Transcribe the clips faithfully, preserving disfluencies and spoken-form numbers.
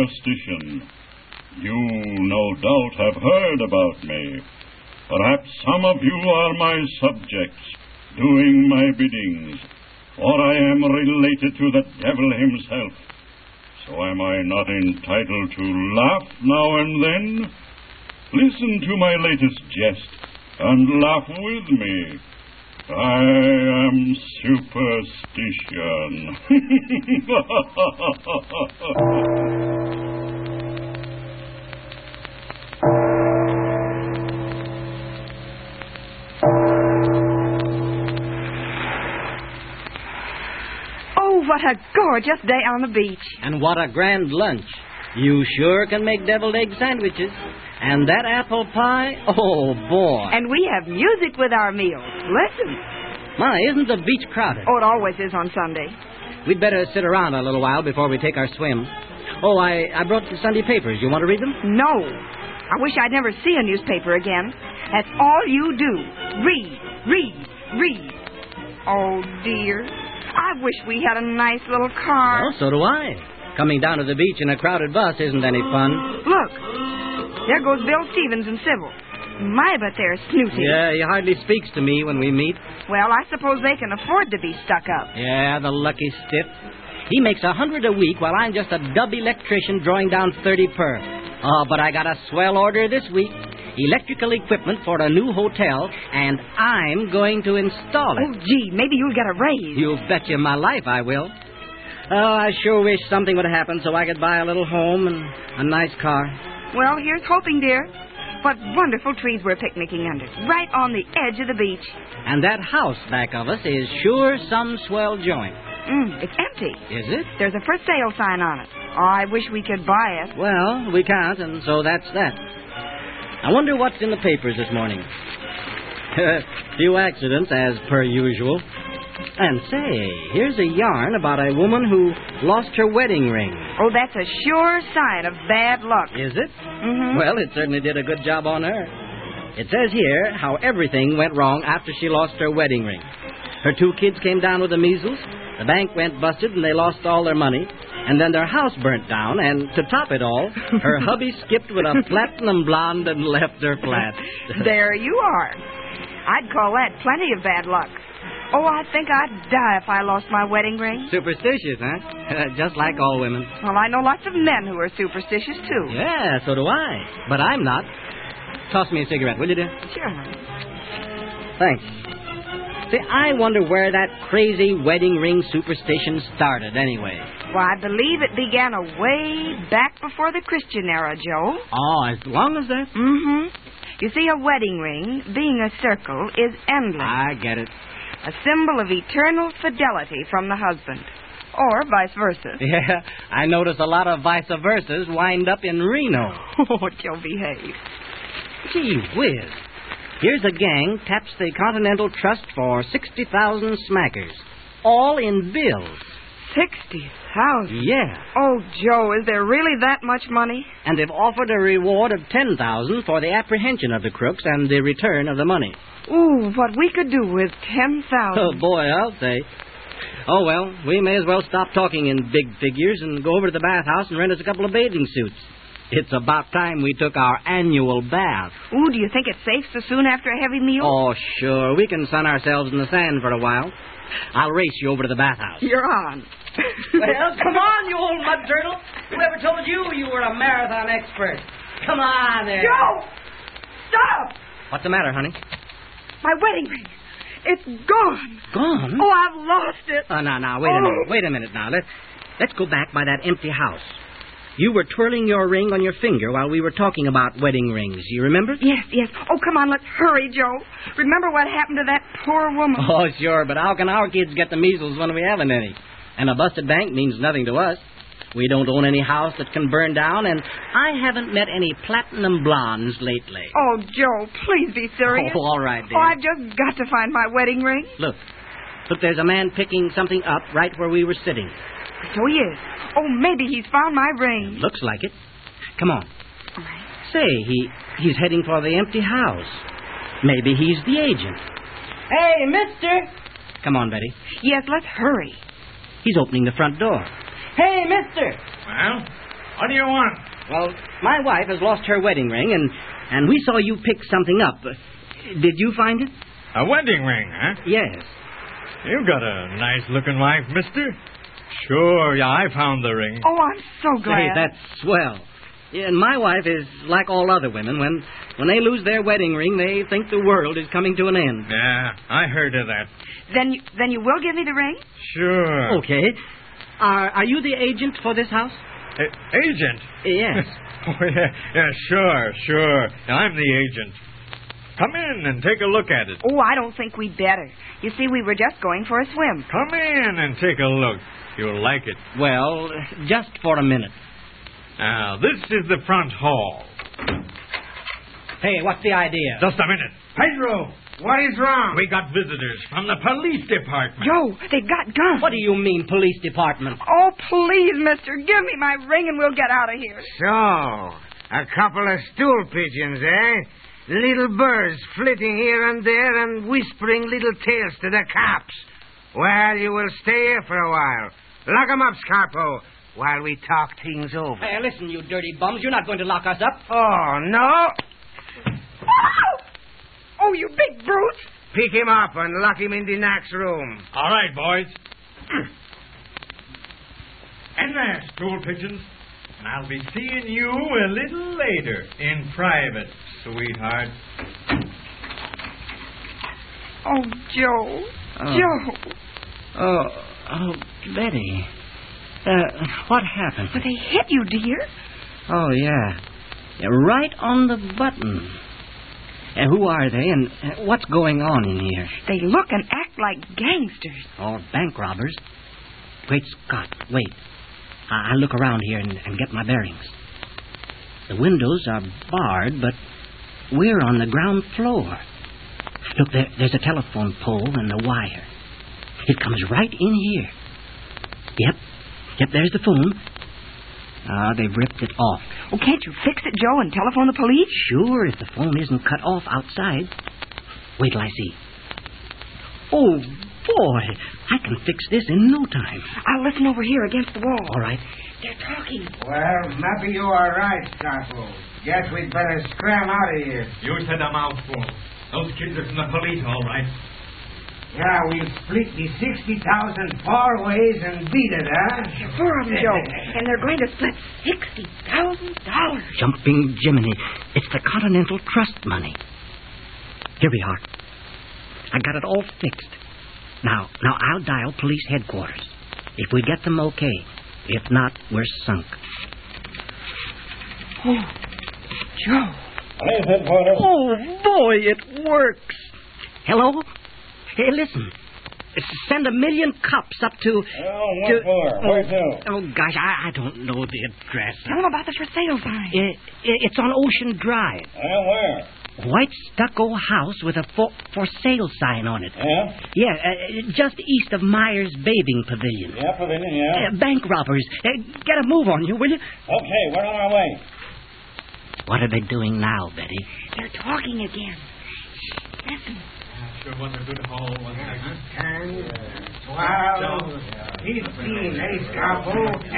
superstition. You, no doubt, have heard about me. Perhaps some of you are my subjects, doing my biddings, for I am related to the devil himself. So am I not entitled to laugh now and then? Listen to my latest jest, and laugh with me. I am superstition. Oh, what a gorgeous day on the beach. And what a grand lunch. You sure can make deviled egg sandwiches. And that apple pie, oh, boy. And we have music with our meals. Listen. My, isn't the beach crowded? Oh, it always is on Sunday. We'd better sit around a little while before we take our swim. Oh, I, I brought the Sunday papers. You want to read them? No. I wish I'd never see a newspaper again. That's all you do. Read, read, read. Oh, dear. I wish we had a nice little car. Well, so do I. Coming down to the beach in a crowded bus isn't any fun. Look. There goes Bill Stevens and Sybil. My, but they're snooty. Yeah, he hardly speaks to me when we meet. Well, I suppose they can afford to be stuck up. Yeah, the lucky stiff. He makes a hundred a week while I'm just a dub electrician drawing down thirty per. Oh, but I got a swell order this week. Electrical equipment for a new hotel, and I'm going to install it. Oh, gee, maybe you'll get a raise. You betcha my life I will. Oh, I sure wish something would happen so I could buy a little home and a nice car. Well, here's hoping, dear. What wonderful trees we're picnicking under, right on the edge of the beach. And that house back of us is sure some swell joint. Mm, it's empty. Is it? There's a for sale sign on it. Oh, I wish we could buy it. Well, we can't, and so that's that. I wonder what's in the papers this morning. Few accidents, as per usual. And say, here's a yarn about a woman who lost her wedding ring. Oh, that's a sure sign of bad luck. Is it? Mm-hmm. Well, it certainly did a good job on her. It says here how everything went wrong after she lost her wedding ring. Her two kids came down with the measles, the bank went busted, and they lost all their money. And then their house burnt down, and to top it all, her hubby skipped with a platinum blonde and left her flat. There you are. I'd call that plenty of bad luck. Oh, I think I'd die if I lost my wedding ring. Superstitious, huh? Just like all women. Well, I know lots of men who are superstitious, too. Yeah, so do I. But I'm not. Toss me a cigarette, will you, dear? Sure, honey. Thanks. See, I wonder where that crazy wedding ring superstition started, anyway. Well, I believe it began away back before the Christian era, Joe. Oh, as long as that? Mm-hmm. You see, a wedding ring, being a circle, is endless. I get it. A symbol of eternal fidelity from the husband. Or vice versa. Yeah, I notice a lot of vice versas wind up in Reno. Oh, Joe, behave. Gee whiz. Here's a gang taps the Continental Trust for sixty thousand smackers. All in bills. Sixty thousand? Yeah. Oh, Joe, is there really that much money? And they've offered a reward of ten thousand for the apprehension of the crooks and the return of the money. Ooh, what we could do with ten thousand. Oh, boy, I'll say. Oh, well, we may as well stop talking in big figures and go over to the bathhouse and rent us a couple of bathing suits. It's about time we took our annual bath. Ooh, do you think it's safe so soon after a heavy meal? Oh, sure. We can sun ourselves in the sand for a while. I'll race you over to the bathhouse. You're on. Well, come on, you old mud turtle. Whoever told you you were a marathon expert? Come on there. Joe! Stop! What's the matter, honey? My wedding ring. It's gone. Gone? Oh, I've lost it. Oh, now, now, wait a Oh. minute. Wait a minute now. Let's, let's go back by that empty house. You were twirling your ring on your finger while we were talking about wedding rings. You remember? Yes, yes. Oh, come on, let's hurry, Joe. Remember what happened to that poor woman? Oh, sure, but how can our kids get the measles when we haven't any? And a busted bank means nothing to us. We don't own any house that can burn down, and I haven't met any platinum blondes lately. Oh, Joe, please be serious. Oh, all right, dear. Oh, I've just got to find my wedding ring. Look. Look, there's a man picking something up right where we were sitting. So he is. Oh, maybe he's found my ring. It looks like it. Come on. All right. Say, he he's heading for the empty house. Maybe he's the agent. Hey, mister! Come on, Betty. Yes, let's hurry. He's opening the front door. Hey, mister! Well? What do you want? Well, my wife has lost her wedding ring, and, and we saw you pick something up. Uh, Did you find it? A wedding ring, huh? Yes. You've got a nice-looking wife, mister. Sure, yeah, I found the ring. Oh, I'm so glad. Hey, that's swell. Yeah, and my wife is like all other women. When when they lose their wedding ring, they think the world is coming to an end. Yeah, I heard of that. Then you, then you will give me the ring? Sure. Okay. Are, are you the agent for this house? A- agent? Yes. Oh, yeah, yeah, sure, sure. I'm the agent. Come in and take a look at it. Oh, I don't think we'd better. You see, we were just going for a swim. Come in and take a look. You'll like it. Well, just for a minute. Now, this is the front hall. Hey, what's the idea? Just a minute. Pedro, what is wrong? We got visitors from the police department. Joe, they've got guns. What do you mean, police department? Oh, please, mister, give me my ring and we'll get out of here. So, a couple of stool pigeons, eh? Little birds flitting here and there and whispering little tales to the cops. Well, you will stay here for a while. Lock 'em up, Scarpo, while we talk things over. Hey, listen, you dirty bums. You're not going to lock us up. Oh, no? Oh, oh you big brute. Pick him up and lock him in the next room. All right, boys. And there, stool pigeons. And I'll be seeing you a little later in private, sweetheart. Oh, Joe. Oh. Joe. Oh, oh, Betty. Uh, what happened? But they hit you, dear. Oh, yeah. Yeah, right on the button. And who are they, and uh, what's going on in here? They look and act like gangsters. Or bank robbers. Great Scott, wait. I- I'll look around here and, and get my bearings. The windows are barred, but we're on the ground floor. Look, there, there's a telephone pole and a wire. It comes right in here. Yep, yep, there's the phone. Ah, they've ripped it off. Oh, can't you fix it, Joe, and telephone the police? Sure, if the phone isn't cut off outside. Wait till I see. Oh, boy, I can fix this in no time. I'll listen over here against the wall. All right. They're talking. Well, maybe you are right, Scarpo. Guess we'd better scram out of here. You said a mouthful. Those kids are from the police, all right. Yeah, we'll split the sixty thousand four ways and beat it, huh? Four of them, Joe. And they're going to split sixty thousand dollars. Jumping Jiminy. It's the Continental Trust money. Here we are. I got it all fixed. Now, now I'll dial police headquarters. If we get them, okay. If not, we're sunk. Oh, Joe. Oh, boy, it works. Hello? Hey, listen. Send a million cops up to... Oh, what to, for? Where to? Oh, gosh, I, I don't know the address. Tell them about the for sale sign. It, it, it's on Ocean Drive. Well, where? White stucco house with a for, for sale sign on it. Yeah? Yeah, uh, just east of Myers Bathing Pavilion. Yeah, pavilion, yeah. Uh, bank robbers. Uh, get a move on you, will you? Okay, we're on our way. What are they doing now, Betty? They're talking again. Listen. Sure was a good haul, wasn't it, huh? Ten, twelve, fifteen, eh, Scarpo?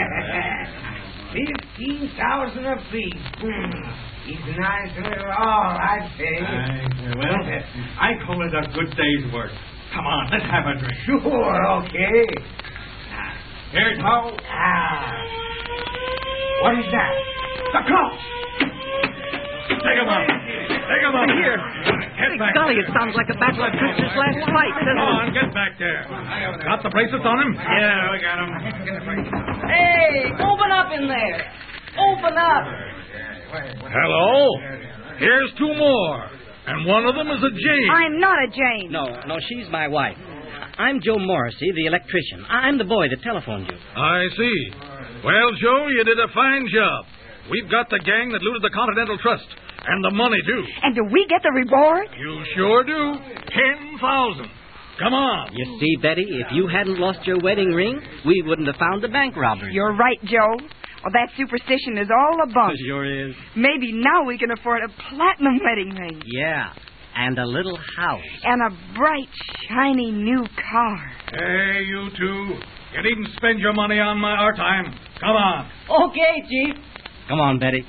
Fifteen thousand apiece. Hmm. It's nice little all, I'd say. Uh, well, I call it a good day's work. Come on, let's have a drink. Sure, okay. Here's how. Ah. What is that? The cops! Take him out. Take him out. Here. Get back Golly, there. it sounds like the Battle of Christmas last fight, doesn't Come on, it? get back there. Got the bracelets on him? Yeah, we got him. Hey, open up in there. Open up. Hello? Here's two more. And one of them is a Jane. I'm not a Jane. No, no, she's my wife. I'm Joe Morrissey, the electrician. I'm the boy that telephoned you. I see. Well, Joe, you did a fine job. We've got the gang that looted the Continental Trust. And the money, too. And do we get the reward? You sure do. Ten thousand. Come on. You see, Betty, if you hadn't lost your wedding ring, we wouldn't have found the bank robbers. You're right, Joe. Well, that superstition is all a bunk. Sure is. Maybe now we can afford a platinum wedding ring. Yeah, and a little house. And a bright, shiny new car. Hey, you two. You needn't spend your money on my our time. Come on. Okay, Chief. Come on, Betty.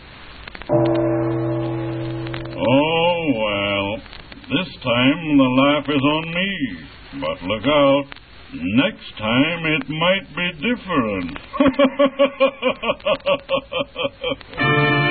Oh, well, this time the laugh is on me. But look out. Next time it might be different.